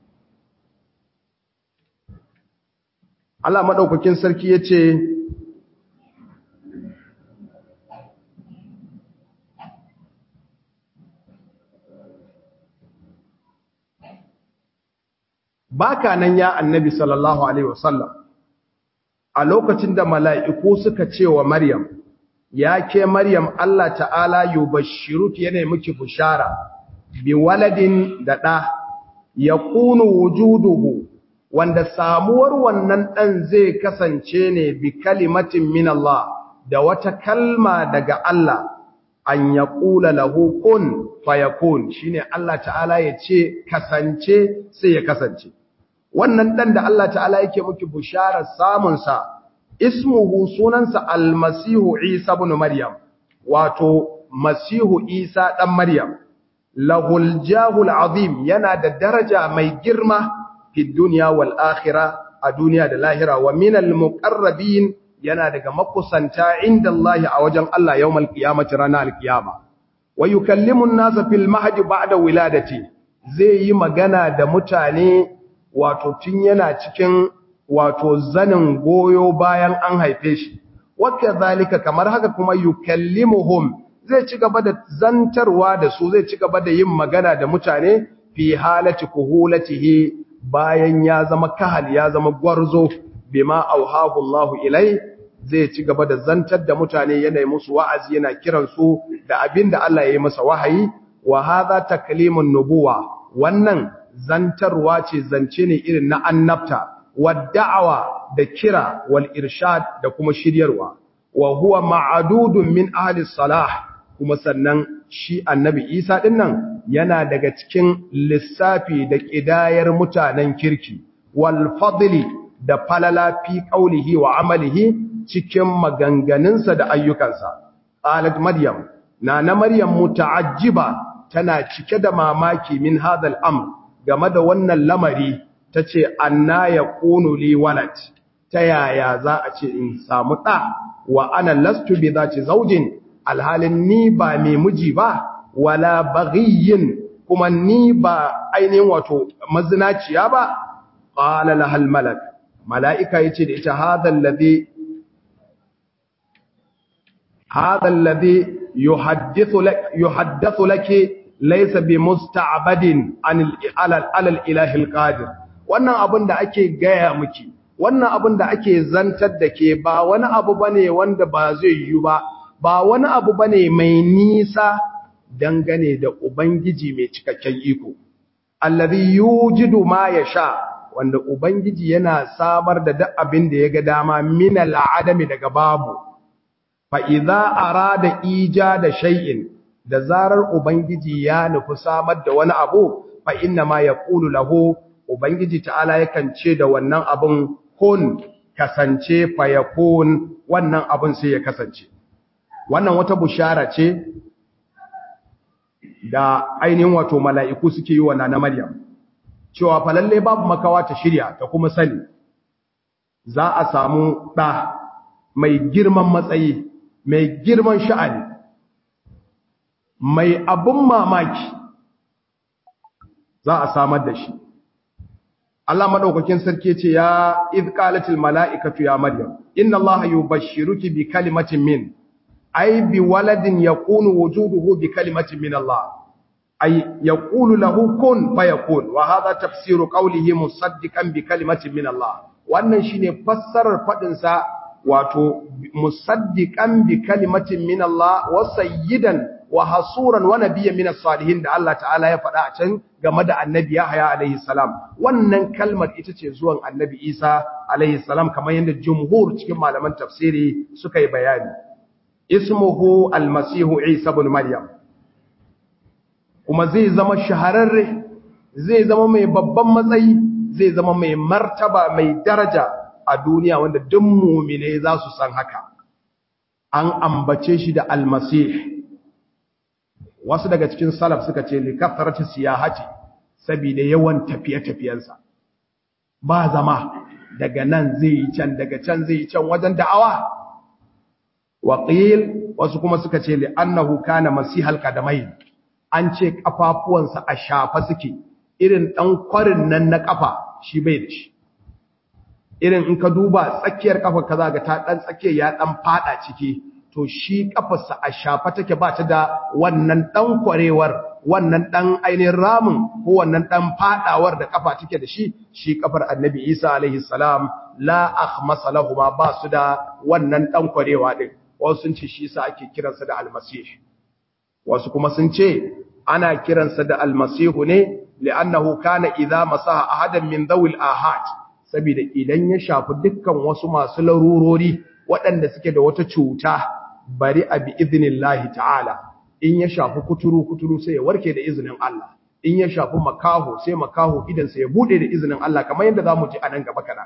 Allah madaukakin sarki yace baka nan ya annabi sallallahu alaihi wasallam a lokacin da mala'iku suka ce wa Maryam, ya ke Maryam, Allah ta'ala yubashshiruki, yana miki bushara bi waladin da ɗa, yakunu wujuduhu, wanda samuwar wannan ɗan zai kasance ne bi kalimatin min Allah, da wata kalma daga Allah, an yaqula lahu kun fayakun, shine Allah ta'ala ya ce kasance sai ya kasance. Wannan ɗan da Allah ta'ala yake muki bisharar samunsa, ismuhu sunansa almasihu Isa ibn Maryam, wato masihu Isa ɗan Maryam, lahul jahul azim, yana da daraja mai girma fi duniya wal akhirah, a duniya da lahira, wa minal muqarrabin, yana daga makusanta inda Allah a wajen Allah yawmal qiyamati, ranar alqiyama. Wa yukallimu an-nasa fil mahdi ba'da wiladati, zai yi magana da mutane wato tun yana cikin wato zanin goyo bayan an haife shi. Wa kadhalika, kamar haka kuma yukallimuhum, zai ci gaba da zantarwa da su, zai ci gaba da yin magana da mutane fi halati kuhulatihi, bayan ya zama kahal, ya zama gwarzo, bima auhahu Allahu ilai, zai ci gaba da zantar da mutane, yana musu wa'azi, yana kiransu da abinda Allah ya yi masa wahayi. Wa hadha taklimun nubuwa, wannan zantarwa ce, zance ne irin na annabta, wadda'awa da kira, wal irshad da kuma shiryarwa. Wa huwa ma'adudun min ahli salah, kuma sannan shi annabi Isa din nan yana daga cikin lissafi da kidayar mutanen kirki, wal fadli da falala fi qaulihi wa amalihi, cikin maganganunsa da ayyukansa. Qalat Maryam, na na Maryam muta'ajjiba tana cike da mamaki min hadal amr game da wannan lamari tace anna yakunu li walad ta yaya za a ce in samu da wa ana lastu bi zati zawjin alhalin ni ba mai miji ba wala baghiyin kuma ni ba ainihin wato mazinaciya ba qala lahal malak malaika yace da ita hadal ladhi hadal ladhi yuhaddithu lak yuhaddathu laki laysa bimusta'badin anil alal alal ilahi alqadir wannan abin da ake gaya miki wannan abin da ake zantar da ke ba wani abu bane wanda ba zai yi ba ba wani abu bane mai nisa dangane da ubangiji mai cikakken iko allazi yujidu ma yasha wanda ubangiji yana samar da duk abin da yaga dama min al'adami daga babu fa idza arada ijada shay'in da zarar ubangiji ya nufi samar da wani abu fa inna ma yaqulu lahu ubangiji ta'ala yakan ce da wannan abun kun kasance fa yakun wannan abun sai ya kasance wannan wata bushara ce da ainihin wato mala'iku suke yi wa nana Maryam cewa fa lalle babu makawa ta shirya ta kuma sani za a samu ɗa mai girman matsayi mai girman sha'ani mai abun mamaki za a samar da shi Allah madaukakin sarki ce ya iz qalatil mala'ikatu ya Maryam inna Allaha yubashshiruki bi kalimatin min ay bi waladin yakunu wujuduhu bi kalimatin min Allah ay yaqulu lahu kun fayakun wa hadha tafsiru qawlihi musaddiqan bi kalimatin min Allah wannan shine fassarar fadin sa wato musaddiqan bi kalimatin min Allah wa sayyidan wa hasuran wa nabiyyan min as-salihin da Allah ta'ala ya faɗa a can game da annabi Yahya alaihi salam wannan kalmar ita ce zuwan annabi Isa alaihi salam kamar yadda jumhur cikin malaman tafsiri suka yi bayani ismuhu almasihu Isa ibn Maryam kuma zai zama shahararre zai zama mai babban matsayi zai zama mai martaba mai daraja a duniya wanda duk mu'mine za su san haka an ambace shi da almasih wasu daga cikin salaf suka ce li kasrati siyahati saboda yawan tafiye-tafiyensa ba zama daga nan zai yi can daga can zai yi can wajen da'awa waqil wasu kuma suka ce li annahu kana masihal qadamain an ce kafafuwansa a shafa suke irin dan kwarin nan na kafa shi bai da shi irin in ka duba tsakiyar kafa kaza ga ta dan tsakiyar ya dan fada ciki to shi kafarsa a shafa take ba ta da wannan dan kwarewar wannan dan ainihin ramin ko wannan dan fadawar da kafa take da shi shi kafar annabi Isa alaihi salam la akhmasa lahum ba su da wannan dan kwarewa din wasu sun ce shi yasa ake kiransa da almasih wasu kuma sun ce ana kiransa da almasihu ne li'annahu kana idza masaha ahadan min dhawil ahad saboda idan ya shafi dukkan wasu masu larurori waɗanda suke da wata cuta bari a bi iznillahi ta'ala in ya shafi kuturu kuturu sai ya warke da izinin Allah in ya shafi makaho sai makaho idan sai ya bude da izinin Allah kamar yadda zamu ji anan gaba kana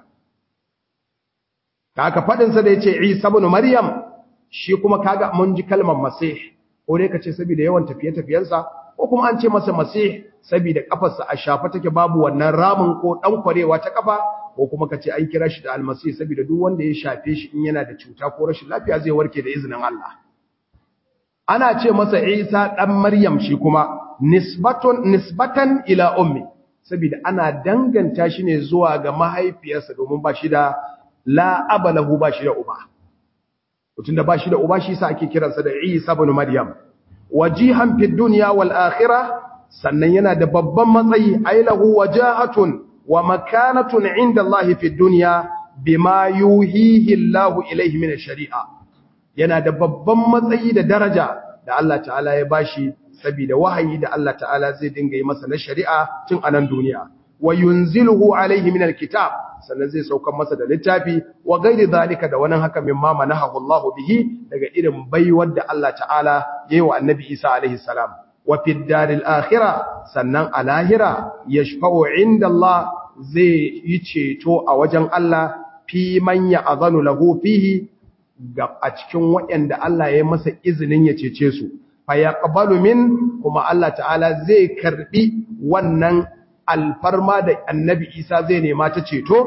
kaka fadin sa da yace Isa ibn Maryam shi kuma kaga mun ji kalmar masih ko dai kace saboda yawan tafiye tafiyensa ko kuma an ce masa masih saboda kafarsa a shafa take babu wannan ramin ko dan kwarewa ta kafa ko kuma kace an kira shi da almasih saboda duk wanda ya shafe shi in yana da cuta ko rashin lafiya zai warke da izinin Allah ana ce masa Isa dan Maryam shi kuma nisbatun nisbatan ila ummi saboda ana danganta shi ne zuwa ga mahaifiyarsa domin ba shi da la abalahu ba shi da uba tunda ba shi da uba shi yasa ake kiransa da Isa ibn Maryam wajihan fid dunya wal akhirah sannan yana da babban matsayi ailahu wajahatun wa makanatun inda Allah fi dunya bima yuhihi Allah ilayhi min ash-shari'a yana da babban matsayi da daraja da Allah ta'ala ya bashi saboda wahayi da Allah ta'ala zai dinga yi masa na shari'a tun anan duniya wa yunziluhu alayhi min al-kitab sannan zai saukar masa da littafi wa gairi zalika da wannan haka mimma manahu Allah bihi daga irin baiwar da Allah ta'ala yayi wa annabi Isa alayhi salam wa fi daril akhirah sannan a lahira yashfa'u inda Allah zai yi ceto a wajen Allah fi man ya'zanu lahu fihi ga a cikin waɗanda Allah ya masa izinin ya cece su fayaqbalu min kuma Allah ta'ala zai karbi wannan alfarma da annabi Isa zai nema ta ceto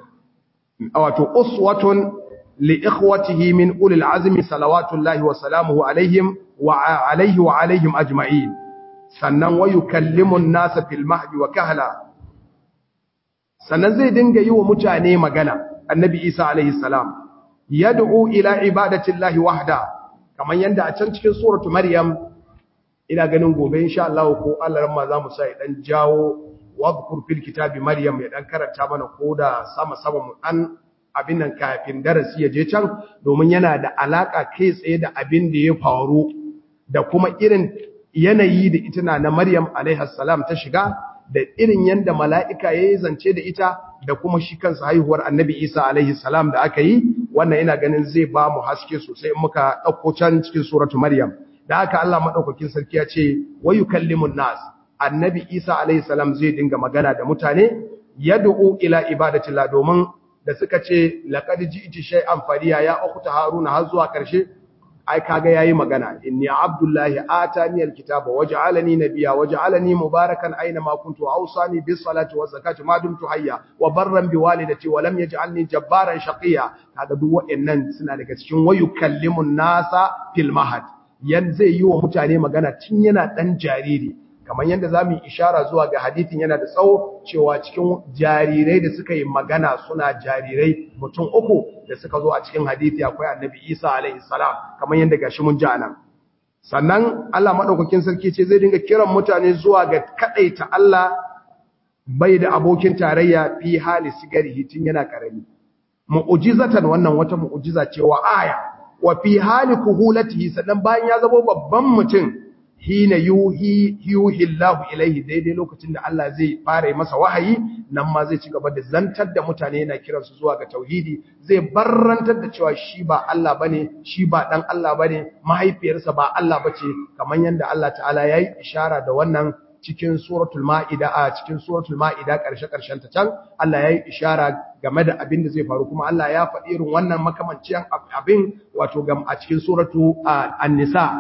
wato uswatun li ikhwatihi min ulil azmi salawatullahi wa salamuhu alaihim wa alaihi wa alaihim ajma'in sannan wa yukallimu an-nasa fil mahdi wa kahla sannan zai dinga yi wa mutane magana annabi Isa alaihi salam yad'u ila ibadatillahi wahda kaman yanda a can cikin suratu maryam ina ganin gobe insha Allah ko Allah ran ma zamu sai dan jawo wadhkur fil kitabi maryam ya dan karanta mana koda sama sama mu an abin nan kafin darasi ya je can domin yana da alaka kai tsaye da abin da ya faru da kuma irin yanayi da ita na maryam alaiha salam ta shiga da irin yanda mala'ika yayi zance da ita da kuma shi kansa haihuwar annabi Isa alaihi salam da aka yi wannan ina ganin zai ba mu haske sosai in muka dauko can cikin suratu maryam da haka Allah madaukakin sarki ya ce wayu kallimun nas annabi Isa alaihi salam zai dinga magana da mutane yad'u ila ibadatillah domin da suka ce laqad ji'ti shay'an fariya ya ukhta haruna har zuwa karshe ai kaga yayi magana inni abdullahi atani alkitaba waj'alani nabiyya waj'alani mubarakan aina ma kuntu awsani bis salati waz zakati ma dumtu hayya wa barran bi walidati wa lam yaj'alni jabbaran shaqiya kaga duk wa'annan suna daga cikin wayu kallimun nasa fil mahad yan zai yi wa mutane magana tun yana dan jariri kamar yanda zamu yi ishara zuwa ga hadisin yana da tsawo cewa cikin jarirai da suka yi magana suna jarirai mutum uku da suka zo a cikin hadisi akwai annabi Isa alaihi salam kamar yanda gashi mun ji anan sannan Allah madaukakin sarki ce zai dinga kiran mutane zuwa ga kadaita Allah bai da abokin tarayya fi hali sigari tun yana karami mu'jizatan wannan wata mu'jiza ce wa aya wa fi hali kuhulatihi sannan bayan ya zama babban mutum hina yuhi yuhi Allah ilaihi daidai lokacin da Allah zai fara masa wahayi nan ma zai ci gaba da zantar da mutane yana kiransu zuwa ga tauhidi zai barrantar da cewa shi ba Allah bane shi ba dan Allah bane mahaifiyarsa ba Allah bace kamar yanda Allah ta'ala yayi ishara da wannan cikin suratul maida a cikin suratul maida karshe karshen ta can Allah yayi ishara game da abin da zai faru kuma Allah ya faɗi irin wannan makamancin abin wato gam a cikin suratu an-nisa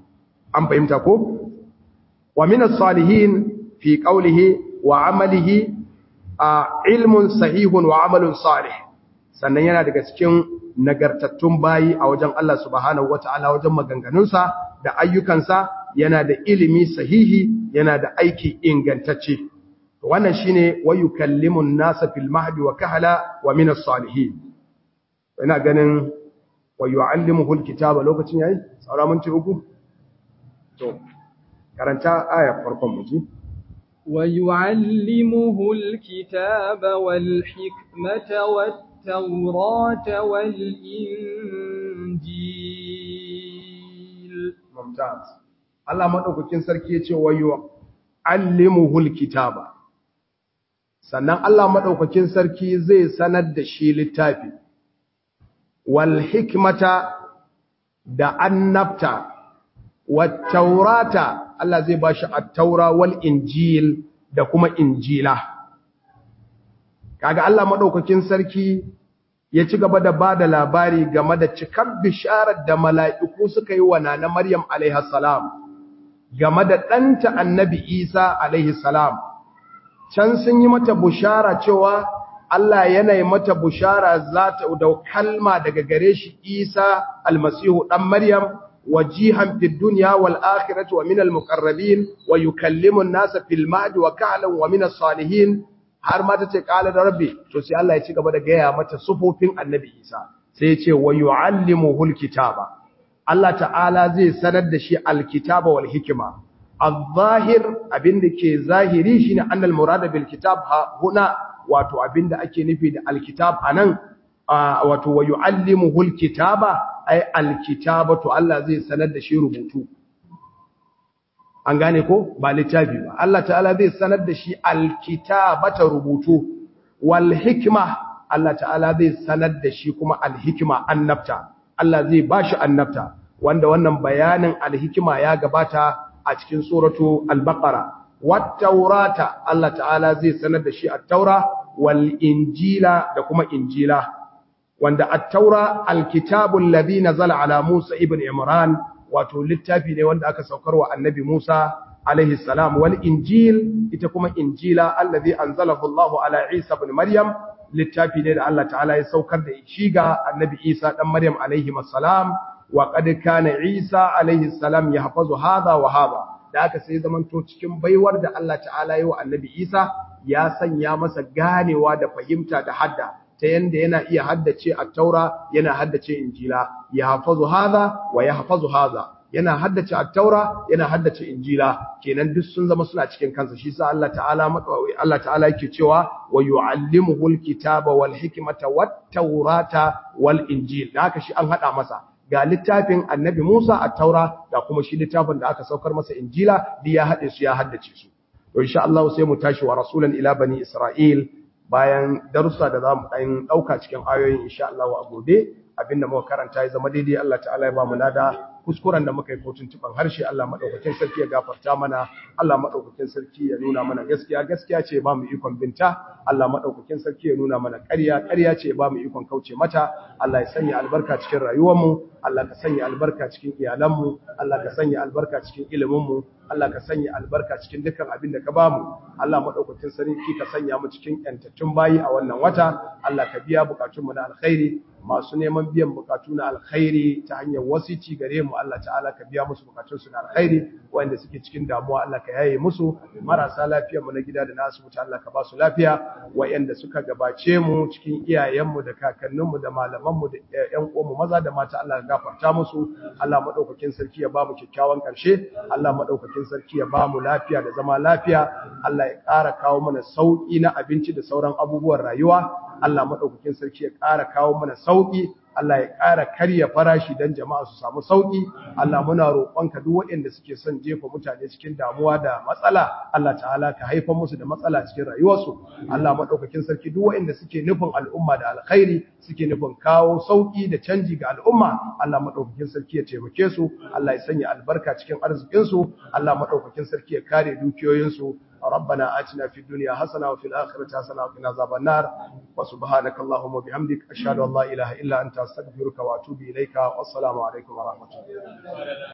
an fahimta ko wa min as-salihin fi qawlihi wa amalihi ilmun sahihun wa amalun salih sannan yana daga cikin nagartattun bayi a wajen Allah subhanahu wataala wajen maganganunsa da ayyukansa yana da ilimi sahihi yana da aiki ingantacce wannan shine wayukallimun nasa fil mahdi wa kahla wa min as-salihin ina ganin wayuallimuhul kitaba lokacin yayi saura minti uku to karanta aya farkon mu ji wayuallimuhul kitaba wal hikmata wat tawrata wal injil mumtaz Allah madaukakin sarki yace wayuallimuhul kitaba sannan Allah madaukakin sarki zai sanar da shi littafi wal hikmata da annabta wattaurata Allah zai bashi at-taura wal injil da kuma injila kaga Allah madaukakin sarki ya ci gaba da bada labari game da cikar bisharar da mala'iku suka yi wa nana Maryam alaiha salam game da ɗanta annabi Isa alaihi salam can sun yi mata bushara cewa Allah yana yi mata bushara za ta da kalma daga gare shi Isa almasihu dan Maryam wajihan fid dunya wal akhirati wa minal muqarrabin wa yukallimu an-nasa fil mahdi wa kahlan wa minas salihin har ma tace qala da rabbi to sai Allah ya ci gaba da gaya mata sufofin annabi Isa sai ya ce wa yuallimuhul kitaba Allah ta'ala zai sanar da shi alkitaba wal hikma al-zahir abinda ke zahiri shine annal murada bil kitab huna wato abinda ake nufi da alkitab anan wato wa yuallimuhul kitaba ay alkitabatu Allah zai sanar da shi rubutu an gane ko ba littafi ba Allah ta'ala zai sanar da shi alkitabata rubutu wal hikma Allah ta'ala zai sanar da shi kuma alhikma annabta Allah zai bashi annabta wanda wannan bayanin alhikma ya gabata a cikin suratu al-baqara wat taurata Allah ta'ala zai sanar da shi at-taura wal injila da kuma injila wanda at-taura al-kitabu alladhi nazala ala Musa ibn Imran wato littafi ne wanda aka saukarwa annabi Musa alaihi salam, wal injil ita kuma injila allazi anzalahu Allah ala Isa ibn Maryam, littafi ne da Allah ta'ala ya saukar da shi ga annabi Isa dan Maryam alaihi salam. Wa qad kana Isa alaihi salam yahfazu hadha wa hadha, da aka sai zamanto cikin baiwar da Allah ta'ala ya wa annabi Isa ya sanya masa ganewa da fahimta da hadda, ta yanda yana iya haddace at-taura yana haddace injila, yahfazu hadha wa yahfazu hadha, yana haddace at-taura yana haddace injila, kenan duk sun zama suna cikin kansa. Shi sa Allah ta'ala Allah ta'ala yake cewa wa yu'allimuhu al-kitaba wal hikmata wat tawrata wal injil, da haka shi an hada masa ga littafin annabi Musa at-taura da kuma shi littafin da aka saukar masa injila, da ya hade su ya haddace su. To insha Allah sai mu tashi wa rasulan ila bani Isra'il, bayan darussa da zamu dan dauka cikin ayoyin insha Allah a gobe. Abinda muka karanta ya zama daidai Allah ta'ala ya ba mu lada, kuskuren da muka yi ko tuntuban harshe Allah madaukakin sarki ya gafarta mana, Allah madaukakin sarki ya nuna mana gaskiya gaskiya ce ba mu ikon binta, Allah madaukakin sarki ya nuna mana ƙarya ƙarya ce ba mu ikon kauce mata. Allah ya sanya albarka cikin rayuwar mu, Allah ka sanya albarka cikin iyalan mu, Allah ka sanya albarka cikin ilimin mu, Allah ka sanya albarka cikin dukkan abin da ka ba mu. Allah madaukakin sarki ka sanya mu cikin yantattun bayi a wannan wata. Allah ka biya bukatun mu na alkhairi, masu neman biyan bukatu na alkhairi ta hanyar wasici gare mu, Allah ta'ala ka biya musu bukatun su na alkhairi, wanda suke cikin damuwa Allah ka yaye musu, marasa lafiya mu na gida da na asibiti Allah ka ba su lafiya, wayanda suka gabace mu cikin iyayen mu da kakannin mu da malaman mu da ƴan uwan mu maza da mata Allah ka gafarta musu. Allah madaukakin sarki ya ba mu kyakkyawan karshe, Allah madaukakin sarki ya ba mu lafiya da zama lafiya, Allah ya ƙara kawo mana sauki na abinci da sauran abubuwan rayuwa, Allah madaukakin sarki ya ƙara kawo mana sauki, Allah ya ƙara karya farashi don jama'a su samu sauki. Allah muna roƙonka duk waɗanda suke son jefa mutane cikin damuwa da matsala, Allah ta'ala ka haifa musu da matsala cikin rayuwarsu. Allah madaukakin sarki duk waɗanda suke nufin al'umma da alkhairi, suke nufin kawo sauki da canji ga al'umma, Allah madaukakin sarki ya taimake su, Allah ya sanya albarka cikin arzikinsu, Allah madaukakin sarki ya kare dukiyoyinsu. ربنا آتنا في الدنيا حسنة وفي الآخرة حسنة وقنا عذاب النار وسبحانك اللهم وبحمدك أشهد أن لا إله إلا أنت أستغفرك وأتوب إليك والسلام عليكم ورحمة الله.